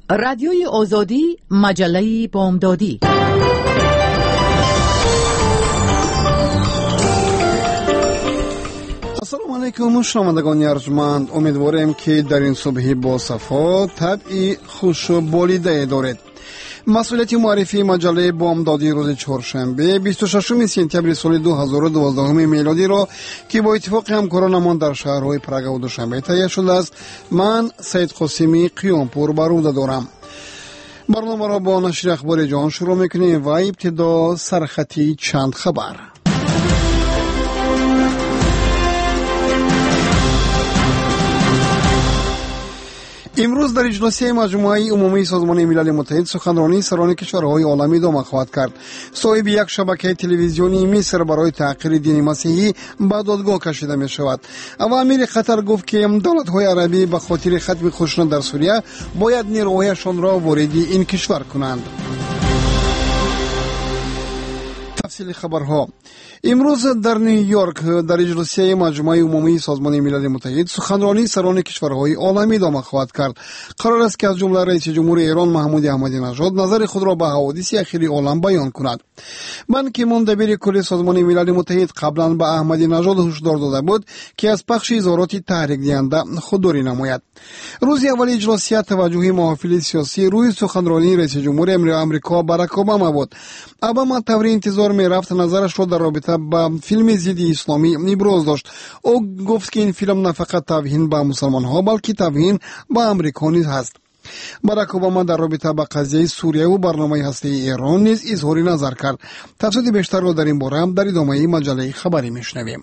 رادیوی آزادی، مجله بامدادی. السلام علیکم شنوندگان ارجمند، امیدواریم که در این صبح با صفا طبعی خوش و بالیده دارید. مسئولیت معرفی مجله بامدادی روز چهارشنبه 26 سپتامبر سال 2012 میلادی را که با اتفاق همکارانمان در شهرهای پرگ و دوشنبه تهیه شده است، من سید قاسمی قیامپور بر عهده دارم. برنامه را با نشر اخبار جهان شروع میکنیم و ابتدا سرخطی چند خبر. امروز در اجلاسی مجموعه عمومی سازمان ملل متحد سخنرانی سران کشورهای عالمی ادامه خواهد کرد. صاحب یک شبکه تلویزیونی مصر برای تحقیر دین مسیحی به دادگاه کشیده می شود. و امیر قطر گفت که دولت‌های عربی به خاطر ختم خشونت در سوریه باید نیروهایشان را وارد این کشور کنند. تفصیل خبرها. امروز در نیویورک در اجلاسی مجمع عمومی سازمان ملل متحد سخنرانی سران کشورهای عالمی ادامه خواهد کرد. قرار است که از جمله رئیس جمهور ایران محمود احمدی نژاد نظر خود را به حوادث اخیر عالم بیان کند. بان کی مون دبیر کل سازمان ملل متحد قبلا به احمدی نژاد هشدار داده بود که از پخش اظهارات تحریک دهنده خودداری نماید. روز اول اجلاسی توجه محافل سیاسی روی سخنرانی رئیس جمهور آمریکا باراک اوباما بود. اوباما طوری انتظار می رفت نظرش را در رابطه با فیلم ضد اسلامی ابراز داشت. او گفت که این فیلم نه فقط توهین به مسلمان ها بلکه توهین به امریکا نیز است. باراک اوباما در رابطه با قضیه سوریه و برنامه هسته ایران نیز اظهار نظر کرد. تفصیل بیشتر را در این باره هم در ادامه مجله خبری میشنویم.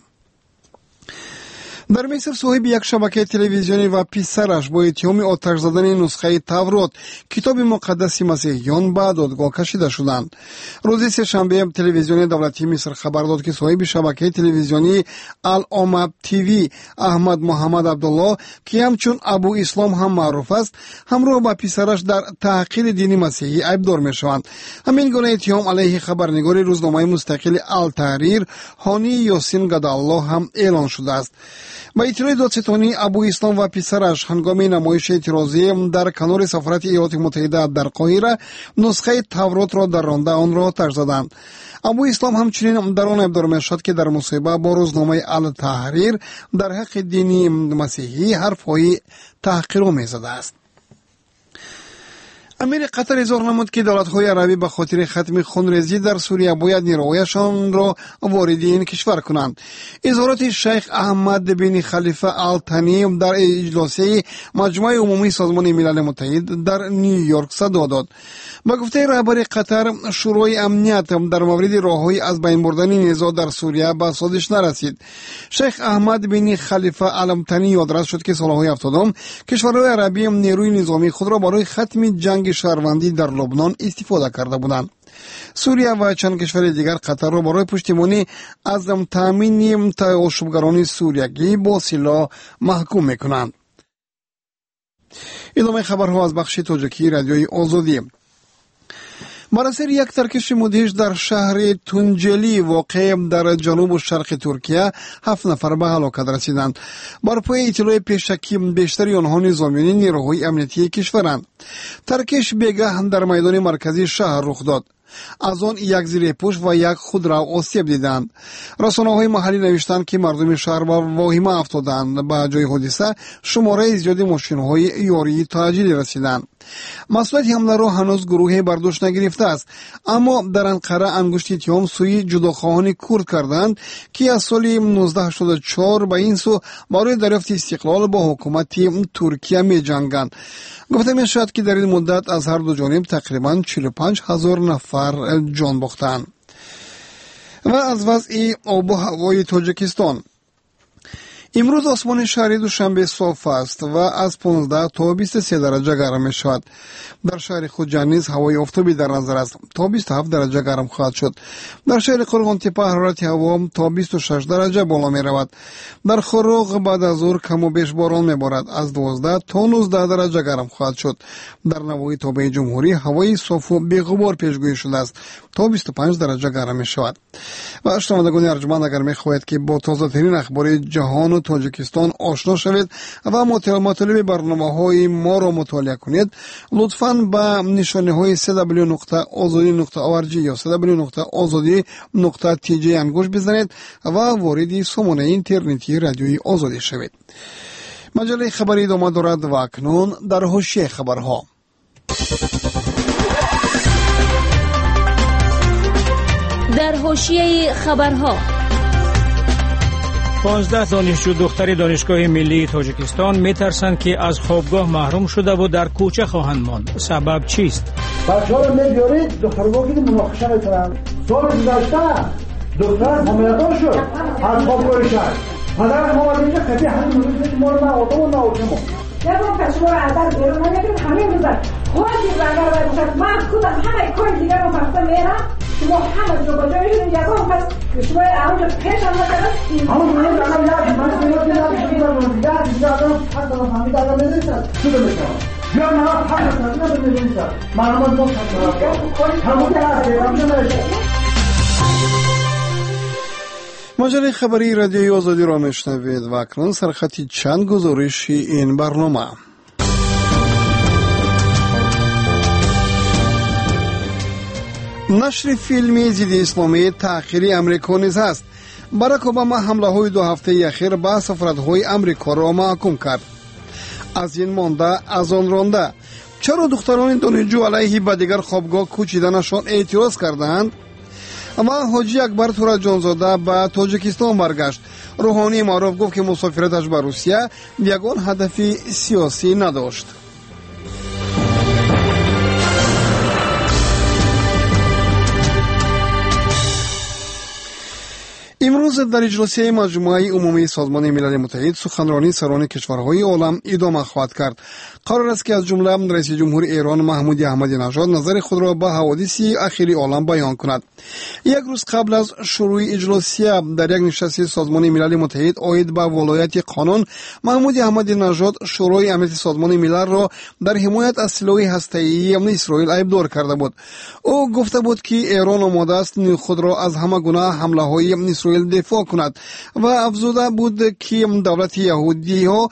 در مصر صاحب یک شبکه تلویزیونی و پسرش با اتهام آتش زدن نسخه تورات کتاب مقدس مسیحیان به دادگاه کشیده شدند. روز سه‌شنبه تلویزیون دولتی مصر خبر داد که صاحب شبکه تلویزیونی الامه تیوی احمد محمد عبدالله که همچون ابو اسلام هم معروف است همراه با پسرش در تحقیر دین مسیحی ایبدار میشوند. همین گونه اتهام علیه خبرنگار روزنامه مستقل التحریر هانی یاسین گدالله هم اعلان شده است. با اطلاع دادستانی ابو اسلام و پسرش هنگام نمایش اعتراضی در کنار سفارت ایالات متحده در قاهره نسخه تورات را درانده آن را آتش زدند. ابو اسلام همچنین در آن ابدار می‌شد که در مصاحبه با روزنامه التحریر در حق دینی مسیحی حرف‌های تحقیرآمیز زده است. امیر قطر اظهار نمود که دولت‌های عربی به خاطر ختم خونریزی در سوریه باید نیروهایشان را وارد این کشور کنند. اظهارات شیخ احمد بن خلیفه آل ثانی در اجلاسی مجمع عمومی سازمان ملل متحد در نیویورک صدا داد. با گفته رهبر قطر شورای امنیت در مورد راه‌های از بین بردن نزاع در سوریه به سازش نرسید. شیخ احمد بن خلیفه آل ثانی یادداشت شد که سالهای 70 کشورهای عربی نیروی نظامی خود را برای ختم جنگ شهروندی در لبنان استفاده کرده بودند. سوریه و چند کشور دیگر قطر را برای پشتیبانی از تامین آشوبگران سوریگی با سلاح محکوم میکنند. ادامه خبرها از بخش تاجیکی رادیوی آزادی. بر اثر یک ترکش مدهش در شهر تونجلی واقع در جنوب و شرق ترکیه 7 نفر به هلاکت رسیدند. بر پای اطلاع پیشکی بیشتر آنها نظامیان نیروهای امنیتی کشورند. ترکش بیگاه در میدان مرکزی شهر رخ داد. از آن یک زیرپوش و یک خودرو آسیب دیدند. رسانه‌های محلی نوشتند که مردم شهر با واهمه افتادند. به جای حادثه شماره زیادی ماشین‌های یاری تعجیلی رسیدند. مسئولیت حمله را هنوز گروه برداشت نگرفته است، اما در انقره انگشت اتهام سوی جداخواهان کرد کردند که از سال 1984 به این سو برای دریافت استقلال با حکومت ترکیه می جنگند. گفته می شود که در این مدت از هر دو جانب تقریبا 45,000 نفر جان باختند. و از وضع آب و هوای تاجیکستان. امروز آسمان شهر دوشنبه صاف است و از 15 تا 23 درجه گرم می شود. در شهر خوجند نیز هوای آفتابی در نظر است تا 27 درجه گرم خواهد شد. در شهر قرغانتپه حرارت هوا تا 26 درجه بالا می رود. در خروق بعد از ظهر کم و بیش باران می بارد. از 12 تا 19 درجه گرم خواهد شد. در نواحی تابع جمهوری هوای صاف و بی غبار پیشگویی شده است تا 25 درجه گرم می شود. و شنوندگان ارجمند، اگر می خواهید که با تازه ترین اخبار جهان و تاجیکستان آشنا شوید و مطالب برنامه‌های ما را مطالعه کنید، لطفاً به نشانه‌های www.azadi.org یا www.azadi.tj انگشت بزنید و وارد سامانه اینترنتی رادیوی آزادی شوید. مجله خبری ادامه دارد و اکنون در حاشیه خبرها. در حاشیه خبرها 15 دانشجو دختر دانشگاه ملی تاجیکستان میترسند که از خوابگاه محروم شده و در کوچه خواهند ماند. سبب چیست؟ بچه‌ها رو می‌برید دخترها که مناقشه می‌کنن. سال گذشته دختر حامله‌دار شد. از خوابگاه شهر. پدر ما اینجا کتی همین روزی که ما رو آدم و ناوچمون. یادم کشور عادت بیرون نمی‌کنیم همین روزا. خودی رنگار باید من خودم همه کار دیگه رو فقط میرم. شما همه جا می‌شین یادم پس شما اونجا پیش هم نکنید. همون روز الان یاد من حتی فهمید الان نمی‌رسد. چی می‌کنم؟ یا نه حتی نمی‌رسد. معلومات ما مجله خبری رادیوی آزادی را میشنوید و اکنون سرخطی چند گزارش این برنامه. نشر فیلمی ضد اسلامی تأخیری امریکا نیز است. باراک اوباما حمله های 2 هفته اخیر به سفارت‌های امریکا را محکوم کرد. از این مانده از آن رانده. چرا دختران دانشجو علیه به دیگر خوابگاه کوچیدنشان اعتراض کردند؟ اما حاجی اکبر تورا جانزاده به تاجیکستان برگشت. روحانی معروف گفت که مسافرتش به روسیه یگان هدف سیاسی نداشت. امروز در اجلاس مجموعه عمومی سازمان ملل متحد سخنرانی سران کشورهای عالم ادامه خواهد کرد. قرار است که از جمله رئیس جمهور ایران محمود احمدی نژاد نظر خود را به حوادث اخیر عالم بیان کند. یک روز قبل از شروع اجلاس در یک نشست سازمان ملل متحد عاید به ولایت قانون، محمود احمدی نژاد شورای امنیت سازمان ملل را در حمایت از سلاح هسته‌ای اسرائیل ایبدار کرده بود. او گفته بود که ایران آماده است خود را از همه گونه حمله‌های اسرائیل دفاع کند و افزوده بود که دولت یهودی ها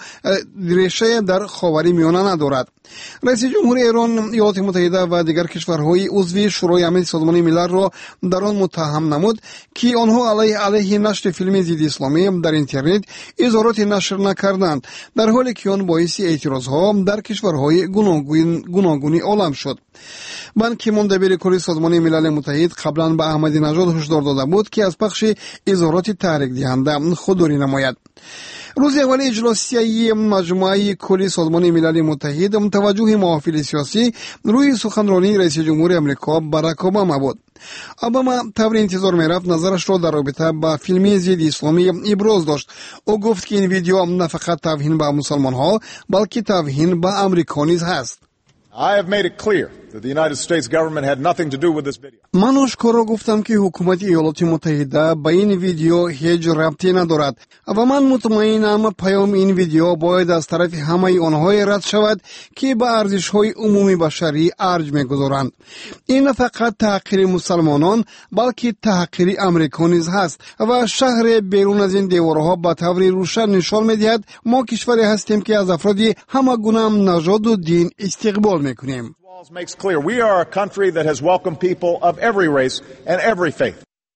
ریشه در خاورمیانه ندارد. رئیس جمهور ایران ایالات متحده و دیگر کشورهای عضو شورای امنیت سازمان ملل را در آن متهم نمود که آنها علیه نشر فیلم ضد اسلامی در اینترنت اظهارات نشر نکردند، در حالی که آن باعث اعتراضها در کشورهای گوناگون عالم شد. بان کی مون دبیر کلی سازمان ملل متحد قبلا به احمدی نژاد هشدار داده بود که از پخش اظهارات تحریک دهنده خودداری نماید. روز اول اجلاسی مجموعه کلی سازمان ملل متحد توجه محافل سیاسی روی سخنرانی رئیس جمهور امریکا باراک اوباما بود. اوباما طور انتظار میرفت نظرش را در رابطه با فیلم ضد اسلامی ابراز داشت. او گفت که این ویدیو نه فقط توهین به مسلمان ها بلکه توهین به امریکا نیز هست. I have made it clear that the United States government had nothing to do with this video. من آشکارا گفتم که حکومت ایالات متحده به این ویدیو هیچ ربطی ندارد و من مطمئنم پیام این ویدیو باید از طرف همه آنهای رد شود که به ارزش‌های عمومی بشری ارج می‌گذارند. این فقط تحقیر مسلمانان بلکه تحقیر امریکا نیز هست و شهر بیرون از این دیوارها به طور روشن نشان می‌دهد ما کشوری هستیم که از افراد همه گونه نژاد و دین استقبال می‌کنیم. Makes clear we are a country that has welcomed people of every race and every faith.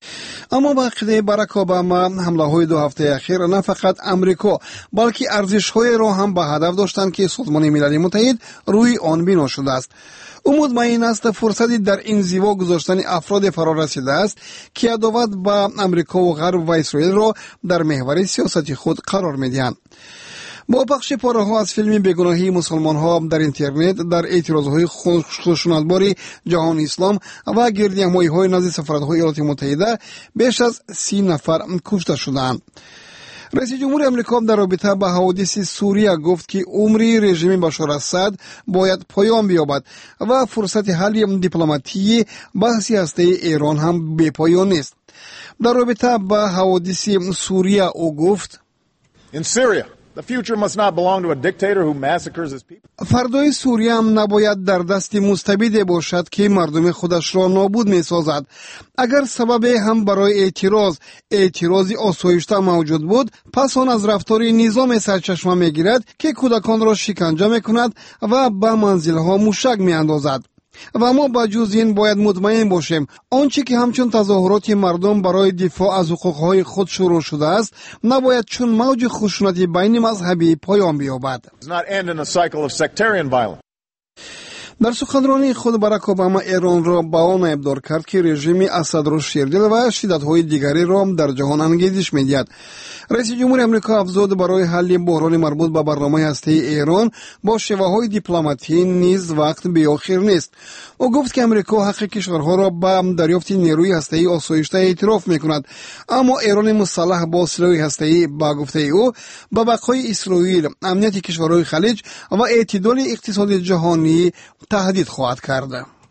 اما با عقیده باراک اوباما حمله‌های 2 هفته اخیر نه فقط امریکا بلکه ارزش‌های را هم به هدف داشتند که سازمان ملل متحد روی آن بنا شده است. او مطمئن است فرصتی در انزوا گذاشتن افراد فرارسیده است که عداوت با امریکا و غرب و اسرائیل را در محور سیاست خود قرار می‌دهند. با پخش پاره‌ها از فیلم بیگناهی مسلمان‌ها در اینترنت در اعتراض‌های خشونتبار جهان اسلام و گردهمایی‌های نزد سفارت‌های ایالات متحده بیش از 30 نفر کشته شدند. رئیس جمهور امریکا در رابطه با حوادث سوریه گفت که عمر رژیم بشار اسد باید پایان بیابد و فرصت حل دیپلماتی بحث هسته ایران هم بی پایان نیست. در رابطه با حوادث سوریه او گفت In Syria, The future must not belong to a dictator who massacres his people. فردای سوریه هم نباید در دست مستبد باشد که مردم خودش را نابود می سازد. اگر سبب هم برای اعتراضی آسایشته موجود بود، پس آن از رفتار نظام سرچشمه می گیرد که کودکان را شکنجه می کند و به منزلها موشک می اندازد. و ما با جز این باید مطمئن باشیم آنچه که همچون تظاهرات مردم برای دفاع از حقوقهای خود شروع شده است نباید چون موج خشونت بین مذهبی پایان بیابد. در سخنرانی خود باراک اوباما ایران را با آن ابدار کرد که رژیم اسد را شیردل و شدت‌های دیگری را در جهان انگیزش می‌دهد. رئیس جمهور آمریکا افزود برای حل بحران مربوط به برنامه هسته‌ای ایران با شیوه‌های دیپلماتی نیز وقت بی‌آخر نیست. او گفت که آمریکا حق کشورها را به دریافت نیروی هسته‌ای آسایشته اعتراف می‌کند، اما ایران مسلح با سلاح هسته‌ای با گفته او با بقای اسرائیل، امنیت کشورهای خلیج و اعتدال اقتصادی جهانی تهدید خواهد کرد.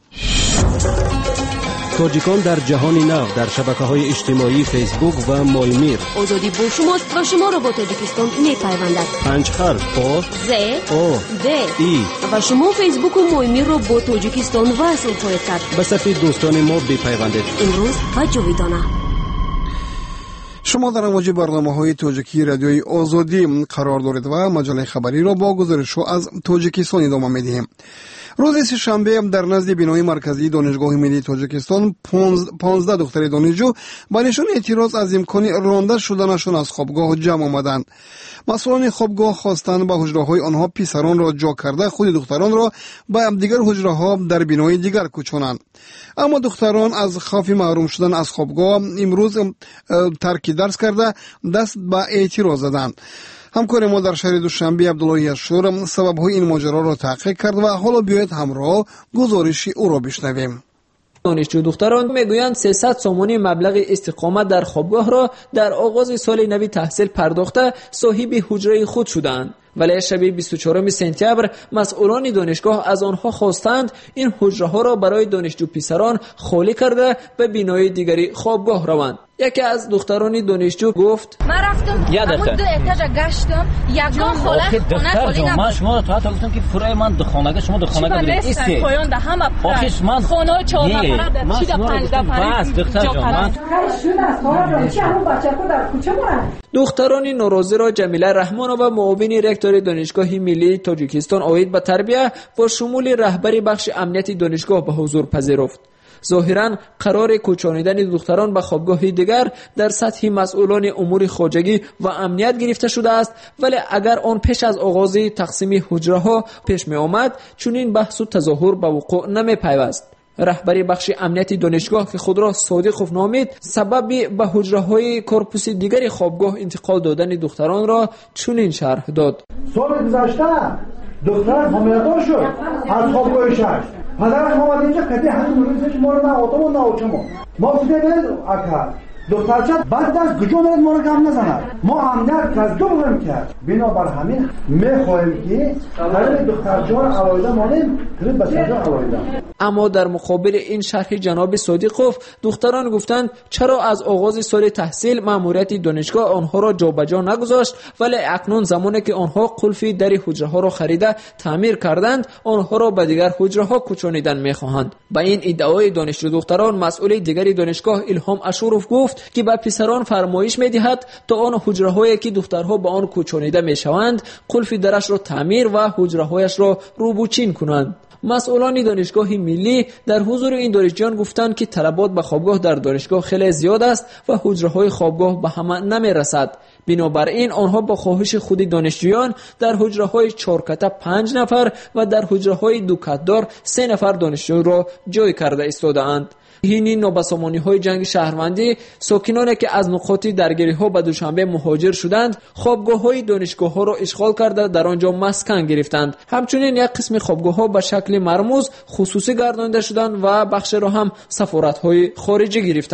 تاجیکان در جهان نو در شبکه‌های اجتماعی فیسبوک و مایمیر. آزادی با شماست و شما را با تاجیکستان می‌پیوندد. 5 حرف آ ز او د ای و شما فیسبوک و مایمیر را با تاجیکستان وصل خواهید کرد. به صفحه دوستان ما بپیوندید. امروز و جاویدانه. شما در امواج برنامه‌های تاجیکی رادیوی آزادی قرار دارید و مجله خبری را با گزارش‌ها از تاجیکستان ادامه می‌دهیم. روز سه‌شنبه در نزد بنای مرکزی دانشگاه ملی تاجیکستان 15 دختر دانشجو با نشان اعتراض از امکان رانده شدنشان از خوابگاه جمع آمدند. مسئولان خوابگاه خواستند به حجره‌های آنها پسران را جا کرده خود دختران را به دیگر حجره‌ها در بنای دیگر کوچانند. اما دختران از خوف محروم شدن از خوابگاه امروز ترک درس کرده دست به اعتراض زدند. همکار ما در شهر دوشنبه عبدالله اشور سبب‌های این ماجرا را تحقیق کرد و حالا بیاید همراه گزارش او را بشنویم. دانشجو دختران میگویند 300 سومانی مبلغ استقامت در خوابگاه را در آغاز سال نوی تحصیل پرداخته صاحب حجره خود شدند، ولی شب 24 سپتامبر مسئولان دانشگاه از آنها خواستند این حجره ها را برای دانشجو پسران خالی کرده به بنای دیگری خوابگاه روند. یکی از دختران دانشجو گفت من رفتم اما 2 اتاج گشتم یگان خاله خونه خالی من شما تو حتی گفتم که فرای من دخانگه شما دخانگه دارید است پایان ده همه آخیش من خونه 4 نفره در چی 5 نفره بس دختر جان من دختران ناراضی را جمیله رحمانова معاون رکتور دانشگاه ملی تاجیکستان اوید به تربیه با شمول رهبری بخش امنیت دانشگاه به حضور پذیرفت. ظاهراً قرار کوچانیدن دختران به خوابگاه دیگر در سطح مسئولان امور خارجگی و امنیت گرفته شده است، ولی اگر آن پیش از آغاز تقسیم حجره ها پیش می آمد چنین بحث و تظاهر به وقوع نمی پیوست. رهبری بخش امنیت دانشگاه که خود را صادق نامید سبب به حجره های کورپوس دیگر خوابگاه انتقال دادن دختران را چنین شرح داد. سال گذشته دختر حامله‌دار شد از خوابگاه شهر. پدرم اومد اینجا کتی همین روزش ما رو نه آتم و نه آچمو ما فکر اکا دخترچه بعد از گجون ما رو گم نزند. ما امنیت از دو بگم کرد. بنابر همین میخواهیم که برای دخترجان علایده مانیم کرد بچه جان علایده. اما در مقابل این شرح جناب صادقوف دختران گفتند چرا از آغاز سال تحصیل ماموریت دانشگاه آنها را جابجا نگذاشت، ولی اکنون زمانی که آنها قلف در حجره ها را خریده تعمیر کردند آنها را به دیگر حجره ها کوچانیدن میخواهند. با این ادعای دانشجو دختران مسئول دیگری دانشگاه الهام اشورف گفت که به پسران فرمایش میدهد تا آن حجره هایی که دخترها به آن کوچانیده میشوند قلف درش را تعمیر و حجره هایش را روبوچین کنند. مسئولان دانشگاه ملی در حضور این دانشجویان گفتند که طلبات به خوابگاه در دانشگاه خیلی زیاد است و حجره های خوابگاه به همه نمی رسد. بنابراین آنها با خواهش خود دانشجویان در حجره های 4 کته 5 نفر و در حجره های 2 کتدار 3 نفر دانشجو را جای کرده ایستاده‌اند. این نوبسامانی های جنگ شهروندی ساکنانی که از نقاط درگیری ها به دوشنبه مهاجر شدند خوابگاه های دانشگاه ها را اشغال کرده در آنجا مسکن گرفتند. همچنین یک قسم خوابگاه ها به شکل مرموز خصوصی گردانده شدند و بخش را هم سفارت های خارجی گرفتند.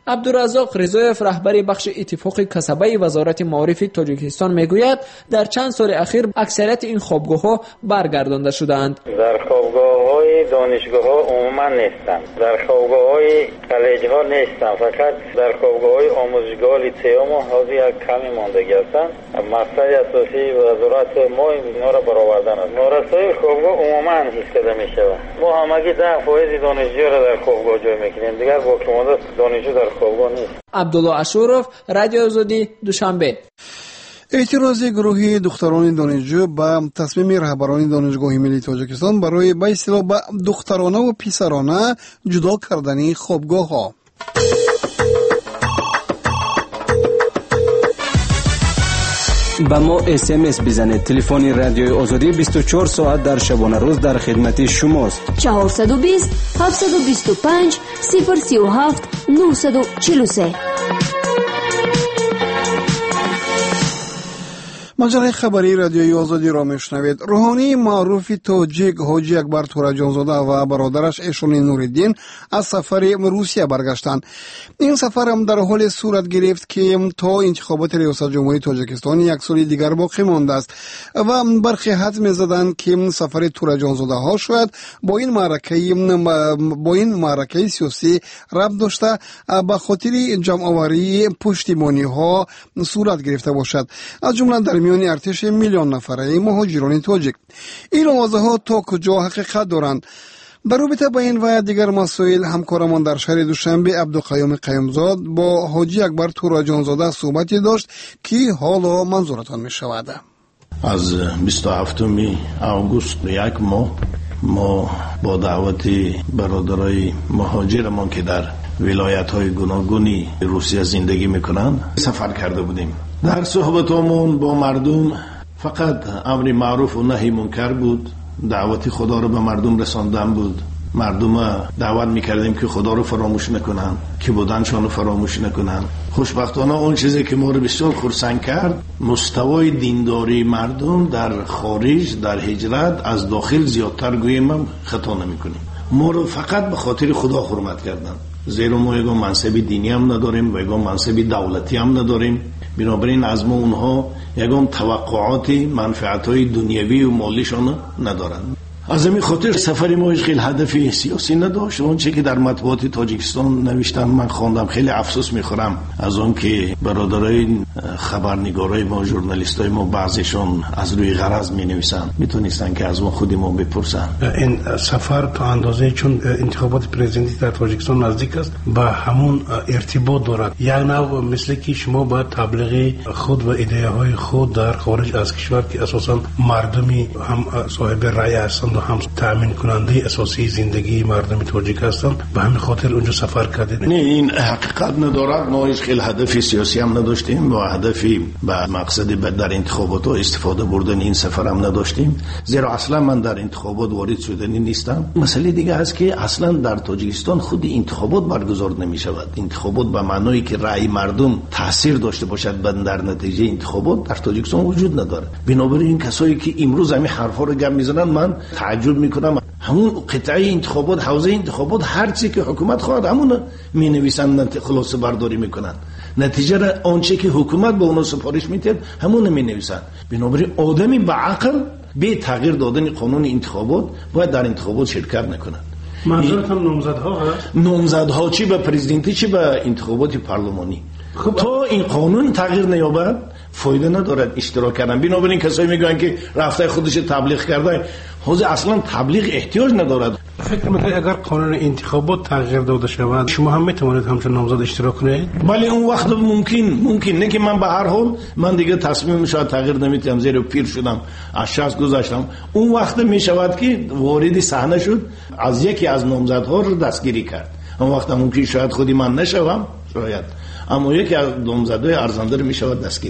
عبدالرزاق رضایف رهبر بخش اتفاق کسبه وزارت معارف تاجیکستان میگوید در چند سال اخیر اکثریت این خوابگاه‌ها برگردانده شدند. در خوابگاه‌های دانشگاه‌ها عموما نیستند، در خوابگاه‌های کالج‌ها نیستند، فقط در خوابگاه‌های آموزشگاه لیسئوم حاضر یک کمی ماندگی هستند. مقصد اساسی وزارت ما اینا را برآوردن است. نارسایی خوابگاه عموما حساب می‌شود. ما همگی 10% دانشجو را در خوابگاه جای می‌کنیم، دیگر باقی مانده دانشجو در خوابگاه نیست. عبدالله اشورов، رادیو آزادی، دوشنبه. اعتراض گروهی دختران دانشجو به تصمیم رهبران دانشگاه ملی تاجیکستان برای به اصطلاح به دخترانه و پسرانه جدا کردن خوابگاه‌ها. با ما SMS بزنید. تلفن رادیوی آزادی 24 ساعت در شبانه روز در خدمت شماست. 420 725 037 943. مجله خبری رادیوی آزادی را میشنوید. روحانی معروف تاجیک حاجی اکبر تورجانزاده و برادرش ایشون نوریدین از سفر روسیه برگشتند. این سفر هم در حال صورت گرفت که تا انتخابات ریاست جمهوری تاجیکستان یک سال دیگر باقی مانده است و برخی حدس می‌زدند که سفر تورجانزاده ها شاید با این معرکه سیاسی ربط داشته به خاطر جمع‌آوری پشتیبانی ها صورت گرفته باشد، از جمله در میان ارتش میلیون نفره مهاجران تاجیک. این آوازه ها تا کجا حقیقت دارند؟ در رابطه با این و دیگر مسائل همکارمان در شهر دوشنبه عبدالقیوم قیومزاد با حاجی اکبر تورجانزاده صحبتی داشت که حالا منظورتان می شود. از 27 آگوست یک ما با دعوت برادرای مهاجرمان که در ولایت های گوناگونی روسیه زندگی میکنن سفر کرده بودیم. در صحبتامون با مردم فقط امر معروف و نهی منکر بود، دعوت خدا رو به مردم رساندن بود. مردم دعوت میکردیم که خدا رو فراموش نکنن، که بودنشان رو فراموش نکنن. خوشبختانه اون چیزی که ما رو بسیار خرسند کرد، مستوای دینداری مردم در خارج، در هجرت از داخل زیادتر گوییم هم خطا نمیکنیم. ما رو فقط به خاطر خدا حرمت کردن، زیرا ما یکم منصب دینی هم نداریم و یکم منصب دولتی هم نداریم. بنابراین از ما اونها یکم توقعات منفعت‌های دنیوی و مالیشان ندارند. از همین خاطر سفر ما خیلی هدفی سیاسی نداشت. اون چیزی که در مطبوعات تاجیکستان نوشتن من خواندم، خیلی افسوس میخورم از اون که برادرای خبرنگارای ما، ژورنالیستای ما بعضیشون از روی غرض مینویسن، میتونستن که از ما خودی ما بپرسن. این سفر تا اندازه چون انتخابات پرزیدنتی در تاجیکستان نزدیک است با همون ارتباط دارد. یک نوع مثل که شما با تبلیغ خود و ایده های خود در خارج از کشور که اساسا مردمی هم صاحب رأی هستند و هم تأمین کننده اساسی زندگی مردم تاجیک هستند، به همین خاطر اونجا سفر کردیم. نه، این حقیقت ندارد. ما هیچ خیلی هدفی سیاسی هم نداشتیم و هدفی به مقصد در انتخابات و استفاده بردن این سفر هم نداشتیم، زیرا اصلا من در انتخابات وارد شدنی نیستم. مسئله دیگه است که اصلا در تاجیکستان خود انتخابات برگزار نمی شود. انتخابات به معنی که رأی مردم تاثیر داشته باشد در نتیجه انتخابات در تاجیکستان وجود نداره. بنابراین کسایی که امروز همین حرفا رو گم میزنن من تعجب میکنم. همون قطعه انتخابات، حوزه انتخابات، هر چی که حکومت خواهد همون می نویسن، خلاصه برداری میکنن. نتیجه را آنچه که حکومت به اونا سفارش میده همون می نویسن. بنابراین آدمی با عقل به تغییر دادن قانون انتخابات باید در انتخابات شرکت نکنند. منظورت هم نامزدها هست؟ نامزدها چی به پرزیدنتی چی به انتخابات پارلمانی. تا این قانون تغییر نیابد فایده ندارد اشتراک کردن. بنابراین کسایی میگن که رفته خودش تبلیغ کرده، حوزه اصلا تبلیغ احتیاج ندارد. فکر میکنید اگر قانون انتخابات تغییر داده شود شما هم میتوانید همچون نامزد اشتراک کنید؟ بله، اون وقت ممکن نه که من به هر حال من دیگه تصمیم شاید تغییر نمیتونم، زیرا پیر شدم، از 60 گذشتم. اون وقت میشود که وارد صحنه شد، از یکی از نامزدها رو دستگیری کرد. اون وقت ممکن شاید خودی من نشوم، شاید، اما یکی از نامزدهای ارزنده رو میشود دستگیری کرد.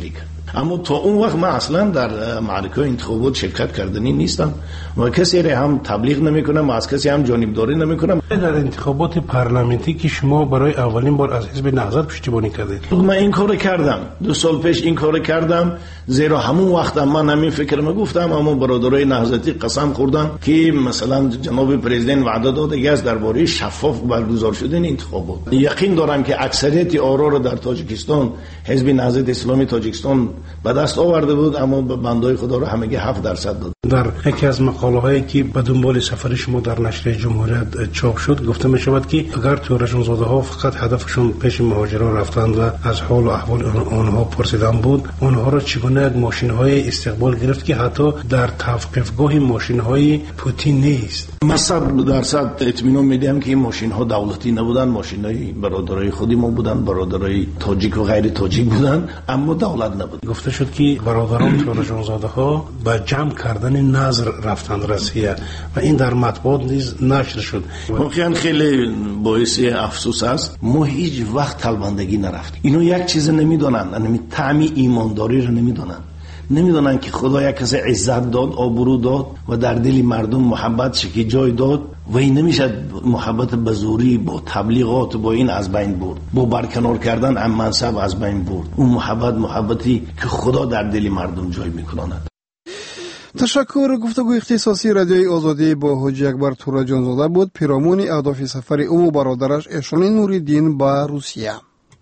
اما تا اون وقت من اصلا در معرکه انتخابات شرکت کردنی نیستم و کسی را هم تبلیغ نمیکنم و از کسی هم جانبداری نمیکنم. در انتخابات پارلمانتی که شما برای اولین بار از حزب نهضت پشتیبانی کردید، من این کارو کردم 2 سال پیش این کارو کردم، زیرا همون وقت من همین فکر گفتم، اما برادرای نهضتی قسم خوردم که مثلا جناب پرزیدنت وعده داده است درباره شفاف برگزار شدن انتخابات. یقین دارم که اکثریت آرا رو در تاجیکستان حزب نهضت اسلامی تاجیکستان به دست آورده بود، اما به بندای خدا رو همگی 7% داد. در یکی از مقاله هایی که به دنبال سفر شما در نشریه جمهوریت چاپ شد گفته می شود که اگر تورشون زاده ها فقط هدفشون پیش مهاجران رفتند و از حال و احوال آنها پرسیدن بود، آنها را چگونه یک ماشین های استقبال گرفت که حتی در توقفگاه ماشین های پوتین نیست. من 100% اطمینان میدم که این ماشین ها دولتی نبودن، ماشین های برادرای خودی ما بودن، برادرای تاجیک و غیر تاجیک بودن، اما دولت نبود. گفته شد که برادران تورشون زاده ها به جمع کردن نظر رفتند روسیه و این در مطبوعات نیز نشر شد. واقعا خیلی باعث افسوس است، ما هیچ وقت طلبندگی نرفتیم. اینو یک چیز نمیدونن، یعنی طعم ایمانداری رو نمیدونن که خدا یک کسی عزت داد، آبرو داد و در دل مردم محبت شکی جای داد و این نمیشه محبت به زوری با تبلیغات با این از بین برد، با برکنار کردن ام منصب از بین برد. اون محبتی که خدا در دل مردم جای میکناند. تشکر. گفتگوی اختصاصی رادیوی آزادی با حاجی اکبر تورجانزاده بود، پیرامون اهداف سفر او و برادرش اشان نوریدین به روسیه.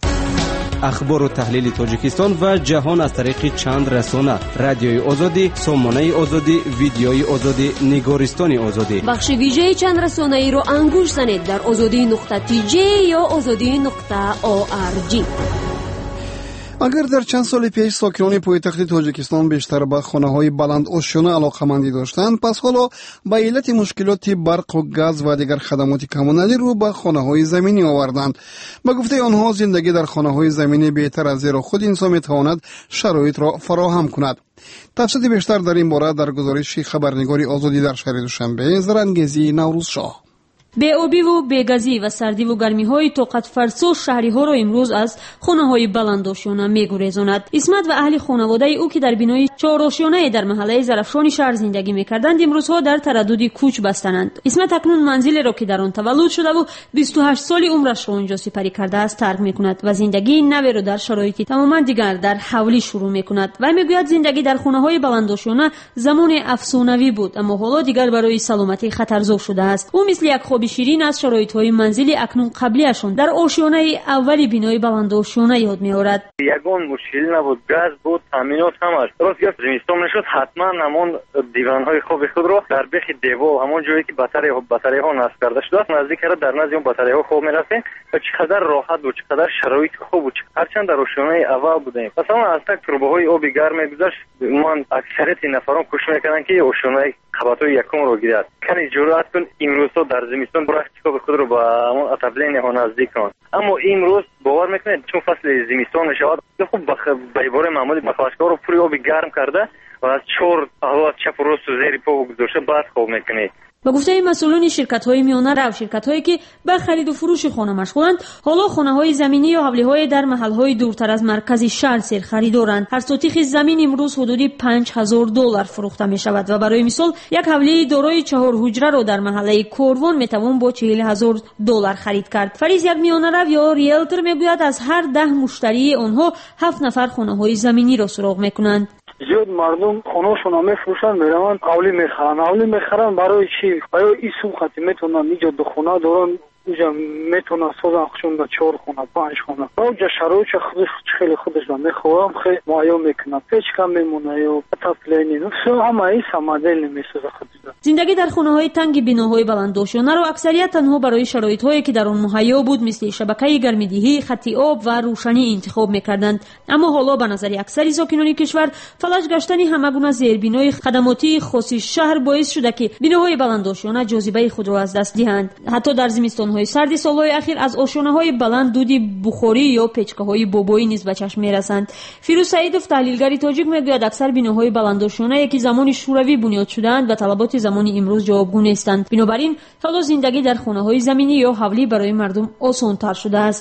اخبار و تحلیل تاجیکستان و جهان از طریق چند رسانه: رادیوی آزادی، سامانه آزادی، ویدیوی آزادی، نگارستان آزادی. بخش ویژه چند رسانه ای رو انگوش زنید در azadi.tj یا azadi.org. اگر در چند سال پیش ساکنان پایتخت تاجیکستان بیشتر به خانه‌های بلند آشیانه علاقه‌مندی داشتند، پس حالا به علت مشکلات برق و گاز و دیگر خدمات کمونالی رو به خانه‌های زمینی آوردند. به گفته آنها زندگی در خانه‌های زمینی بهتر است، زیرا خود انسان می‌تواند شرایط را فراهم کند. تفصیل بیشتر در این باره در گزارش خبرنگاری آزادی در شهر دوشنبه زرنگزی نوروز شاه. بی‌آبی و بی‌گازی و سردی و گرمی‌های طاقت فرسا شهری‌ها را امروز از خانه‌های بلند آشیانه می‌گریزاند. اسمت و اهل خانواده او که در بینای 4 آشیانه در محله زرفشان شهر زندگی می‌کردند، امروزها در تردد کوچ بستند. اسمت اکنون منزلی را که در آن تولد شده و 28 سال عمرش را آنجا سپری کرده است ترک می‌کند و زندگی نوی را در شرایطی تماماً دیگر در حولی شروع می‌کند. و می‌گوید زندگی در خانه‌های بلند آشیانه زمان افسانه‌ای بود، اما حالا دیگر برای سلامتی خطرزا شده است. او مثل یک خواب شیرین از شرایط‌های منزلی اکنون قبلیشون در آشیانه اولی بینای بلند آشیانه یاد می‌آورد. یگان مشکل نبود، گاز بود، تامینات هم است. راست یا زمستان نشد حتما همون دیوان‌های خواب خود رو در بیخ دیوار همون جایی که باتری ها نصب کرده شده است نزدیک در نزد اون باتری ها خواب می‌رفتیم و چقدر راحت و چقدر شرایط خوب بود. هرچند در آشیانه اول بودیم مثلا از تک تربه‌های آب گرم می‌گذشت، من اکثریت نفران کوشش می‌کردن که آشیانه قبطای یکم رو گیرد. کنی جرأت کن امروز در زمستان برای چیکار خود رو با همون اتابلین ها نزدیک کن. اما امروز باور میکنید چون فصل زمستان میشود خوب به عبار معمولی بخواسکار رو پوری آب گرم کرده و از 4 حالات چپ و راست و زیر پا گذاشته بعد خواب میکنید. با گفته مسئولان شرکت‌های میانه رو، شرکت‌هایی که به خرید و فروش خانه مشغولند، حالا خانه‌های زمینی یا حولی‌های در محل‌های دورتر از مرکز شهر سر خریدارند. هر سوتیخ زمین امروز حدودی $5000 فروخته می‌شود و برای مثال یک حولی دارای 4 حجره را در محله کوروان می‌توان با $40000 خرید کرد. فریض یک میانه رو یا ریلتور میگوید از هر 10 مشتری آنها 7 نفر خانه‌های زمینی را سراغ می‌کنند. زیاد مردم خونه‌شون رو می‌فروشن، میروند حولی میخرن برای چی؟ آیا این سوختی میتونن اینجا 2 خونه دارن، اینجا میتونن سازن خودشون به 4 خونه 5 خونه. اونجا شرایط خیلی خودش رو میخوام خیلی مایو میکنن، پیچ کم میمونه یا تفلینی نفسه همه این سمادل نمیسازه خودش. زندگی در خانه‌های تنگ بناهای بلند آشیانه را اکثریت تنها برای شرایط‌هایی که در آن مهیا بود مثل شبکه گرم‌دهی، خط آب و روشنی انتخاب می‌کردند. اما حالا به نظر اکثر ساکنان کشور فلج گشتن همگونه زیربنای خدماتی خاص شهر باعث شده که بناهای بلند آشیانه جاذبه خود را از دست دهند. حتی در زمستان‌های سرد سال‌های اخیر از آشیانه‌های بلند دودی بخاری یا پچکه‌های بابایی نیز به چشم می‌رسند. فیروز سعیدov تحلیلگر تاجیک میگوید اکثر بناهای بلند آشیانه که زمان شوروی بنیاد شدند و طلبات زمان امروز جوابگو نیستند. بنابراین حالا زندگی در خانه‌های زمینی یا حولی برای مردم آسان‌تر شده است. خانه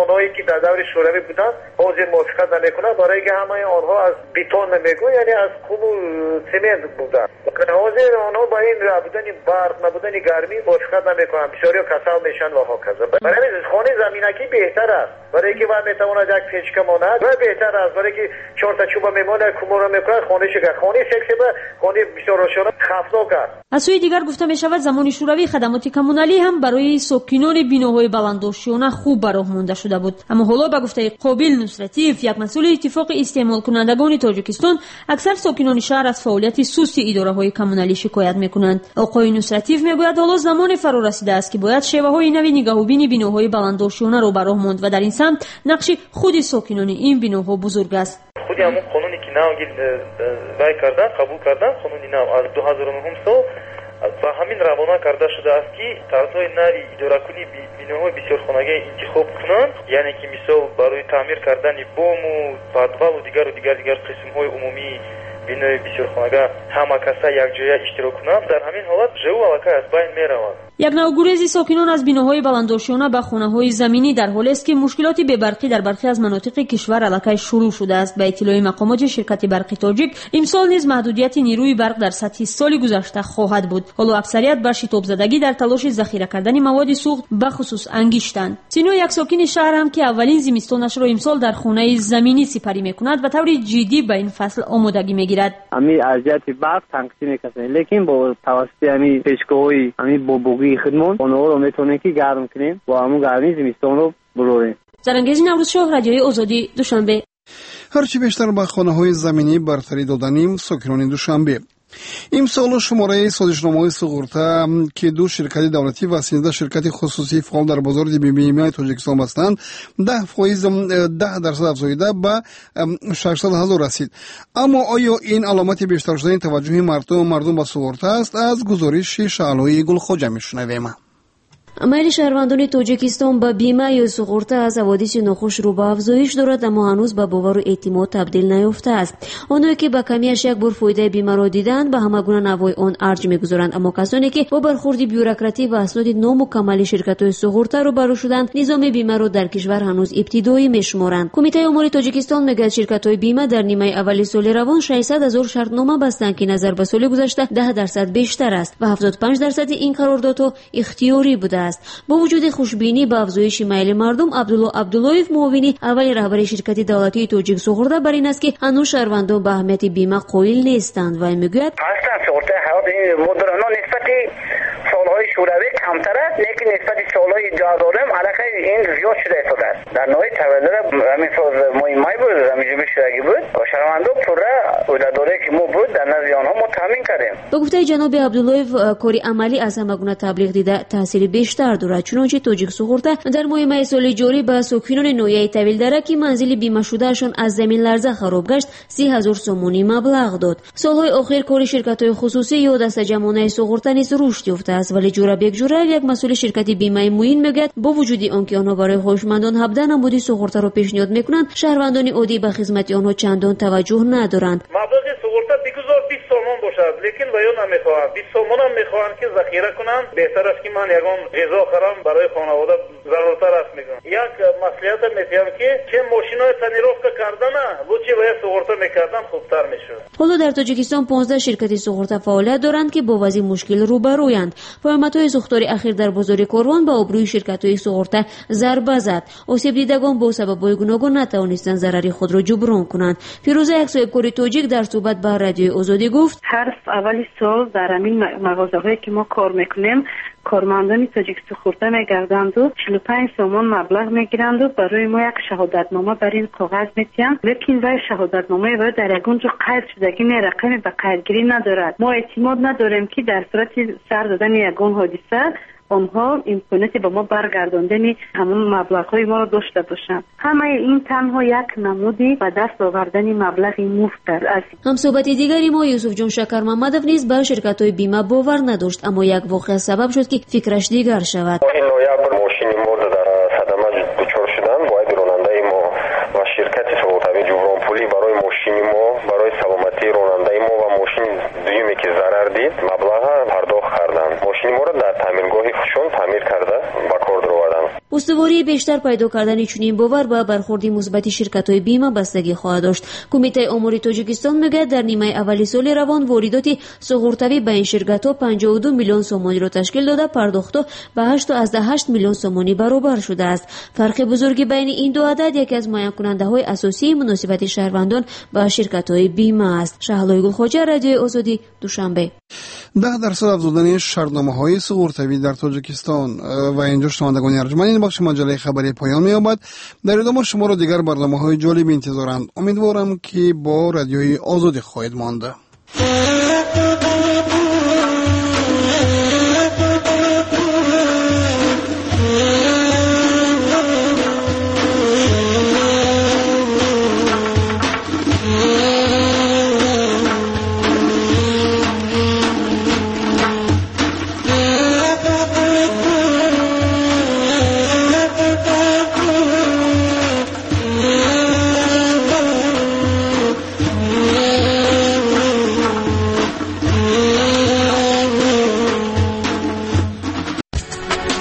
خانه‌ای که در دور شوروی بودن حاضر موافقت نمیکنن برای اینکه همه آنها از بیتون نمیگن، یعنی از کوب و سمنت بودن. حاضر آنها با این نبودن برق نبودن گرمی موافقت نمیکنن، بسیاری کسل میشن و هاکذا. برای خانه زمینکی بهتر است، برای اینکه بعد میتواند یک پیچکه ماند و بهتر است، برای اینکه 4 تا چوب میمونه کومورا میکنه خانه شکر خانه شکر خانه بسیار روشن خفناک است. از سوی دیگر گفته می شود زمان شوروی خدمات کمونالی هم برای ساکنان بیناهای بلندوشیانه خوب به راه مانده شده بود، اما حالا به گفته قابل نصرتیف، یک مسئول اتفاق استعمال کنندگان تاجیکستان، اکثر ساکنان شهر از فعالیت سست اداره های کمونالی شکایت میکنند. آقای نصرتیف میگوید حالا زمان فرا رسیده است که باید شیوه های نوی نگاهبین بیناهای بلندوشیانه را به راه ماند و در این سمت نقش خود ساکنان این بیناها بزرگ است. خودی همون قانونی که نو وای کردن قبول کردن، قانونی نو از 2009 سال با همین روانه کرده شده است که طرزهای نوی اداره کنی بیناهای بسیار خانگی انتخاب کنند، یعنی که مثال برای تعمیر کردن بام و پادوال و دیگر قسم های عمومی بینای بسیار خانگی همه کسا یک جای اشتراک کنند. در همین حالت جو علاقه از بین میرود. یک نوع گریز ساکنان از بیناهای بلندوشیانه به خانه‌های زمینی در حالی است که مشکلات بی‌برقی در برخی از مناطق کشور علاقه شروع شده است. به اطلاع مقامات شرکت برق تاجیک، امسال نیز محدودیت نیروی برق در سطح سال گذشته خواهد بود. حالا اکثریت بر شتاب زدگی در تلاش ذخیره کردن مواد سوخت به خصوص انگیشتند. سینو یک ساکن شهر هم که اولین زمستانش را امسال در خانه زمینی سپری می‌کند و طوری جدی به این فصل آمادگی می‌گیرد. امی ارزیابی برق تنقسیم می‌کنه، لیکن با توسط امی پیشگاه‌های امی بوبوگی خدمات اونها رو میتونیم که گرم کنیم و همون گرمی زمستان رو بروریم. زرنگیز نوروزشاه، رادیوی آزادی، دوشنبه. هرچی بیشتر به خانه‌های زمینی برتری دادنیم ساکنان دوشنبه. امسال شماره سازشنامه‌های سغورتا که دو شرکت دولتی و 13 شرکت خصوصی فعال در بازار بیمه تاجیکستان هستند 10% افزایده به 600,000 رسید. اما آیا این علامت بیشتر شدن توجه مردم به سغورتا است؟ از گزارش شعلوی گلخواجه میشنویم. میل شهروندان تاجیکستان به بیمه یا سغورتا از حوادث ناخوش رو به افزایش دارد، اما هنوز به باور و اعتماد تبدیل نیافته است. آنهایی که به کمیش یک بار فایده بیمه را دیدند به همه گونه نوای آن ارج میگذارند، اما کسانی که با برخورد بیوروکراتی و اسناد نامکمل شرکت‌های سغورتا رو برو شدند نظام بیمه را در کشور هنوز ابتدایی میشمارند. کمیته امور تاجیکستان میگه شرکت‌های بیمه در نیمه اول سال روان 600,000 شرطنامه بستند که نظر به سال گذشته 10% بیشتر است و 75% این قراردادها اختیاری بوده. با وجود خوشبینی به افزایش میل مردم، عبدالله عبداللهیف معاون اول رهبر شرکت دولتی توجیک سغورتا بر این است که هنوز شهروندان به اهمیت بیمه قائل نیستند و میگوید سالهای شوروی کمتر است، لیکن نسبت سالهای جادارم علاقه این زیاد شده است. در نوع تولد همین سال مای بود، همین شورگی بود و شهروندان پورا عهده‌داری که ما بود در نزد آنها ما تامین کردیم. به گفته جناب عبدالله کاری عملی از همه گونه تبلیغ دیده تاثیر بیشتر دارد، چنانچه توجیک سغورتا در ماه سال جاری به ساکنان نوعی طویل دره که منزل بیمه شدهشان از زمین لرزه خراب گشت 30,000 سومونی مبلغ داد. سالهای اخیر کار شرکت‌های خصوصی یا دست جمعانه سغورتا نیز رشد یافته است، ولی جورا به جورا یک مسئول شرکت بیمه موین میگه با وجود آنکه آنها برای هوشمندان 17 نمودی سغورتا را پیشنهاد میکنند، شهروندان عادی به خدمت آنها چندان توجه ندارند. مبلغ سغورتا بگذار 20 سومون باشد، لیکن ویو نمیخواهند. 20 سومون هم میخواهند که ذخیره کنند. بهتر است که من یگان غذا خرم برای خانواده ضرورتر است میگم. یک مسئولیت میگم که چه ماشینای تنیروفکا کردن و چه باید سغورتا میکردن خوبتر میشد. حالا در تاجیکستان 15 شرکت سغورتا فعالیت دارند که با وضع مشکل روبرویند. پیامدهای سوختار اخیر در بازار کاروان به آبروی شرکت‌های سغورتا ضربه زد. آسیب دیدگان با سبب‌های گوناگون نتوانستند ضرر خود را جبران کنند. فیروزه یک صاحبکار تاجیک در صحبت با رادیوی آزادی گفت: هر اول سال در همین مغازه‌هایی که ما کار میکنیم کارمندان تاجیک سغورتا میگردند و 45 سومون مبلغ میگیرند و برای ما یک شهادتنامه بر این کاغذ میتیند، لیکن وای شهادتنامه و در یگان جو قید شدگی نه رقمی به قیدگیری ندارد. ما اعتماد نداریم که در صورت سر دادن یگان حادثه آنها امکاناتی به ما برگرداندن همون مبلغ‌های ما را داشته باشند. همه این تنها یک نمودی به دست آوردن مبلغ مفت است. هم صحبت دیگری ما یوسف جان شکر محمدов نیز به شرکت‌های بیمه باور نداشت، اما یک واقعه سبب شد که فکرش دیگر شود. این نویابر ماشین ما در صدمه دچار شدن، باید راننده ما و شرکت سغورتاوی جبران پولی برای ماشین ما، برای سلامتی راننده ما و ماشین دومی که ضرر دید مبلغ پرداخت کردند. ماشین ما را در تعمیرگاه خودشون تعمیر کرده با کار درآوردن. استوار باری بیشتر پیدا کردن چنین باور به برخوردی مثبت شرکت‌های بیمه بستگی خواهد داشت. کمیته امور تاجیکستان میگه در نیمه اولی سال روان واردات سوغورتوی به این شرکت‌ها 52 میلیون سومانی را تشکیل داده، پرداخت‌ها به 8.8 میلیون سومانی برابر شده است. فرق بزرگی بین این دو عدد یکی از معین کننده‌های اساسی مناسبت شهروندان با شرکت‌های بیمه است. شهلای گلخواجه، رادیوی آزادی، دوشنبه. 10% افزودن شرطنامه‌های سوغورتوی در تاجیکستان و اینجا شنوندگان ارجمند، این بخش مجله خبری پایان می‌یابد. در ادامه شما را دیگر برنامه‌های جالب انتظارند. امیدوارم که با رادیوی آزادی خواهید ماند.